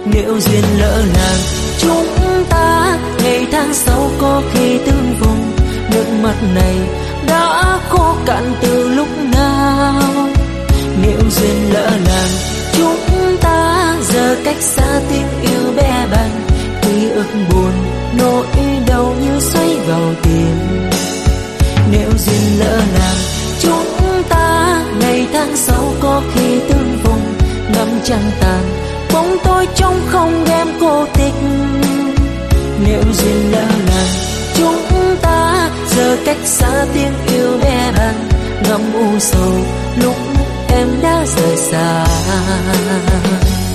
Nếu duyên lỡ làng chúng ta ngày tháng sau có khi tương vùng, nước mắt này đã khô cạn từ lúc nào. Nếu duyên lỡ làng chúng ta giờ cách xa tiếng yêu bé bàng, ký ức buồn nỗi đau như xoáy vào tim. Nếu duyên lỡ làng chúng ta ngày tháng sau có khi tương vùng, ngắm trăng tàn bóng tôi trông không em cô tịch. Nếu duyên lỡ làng chúng ta giờ cách xa tiếng yêu bé bàng, ngắm u sầu lúc em đã rời xa.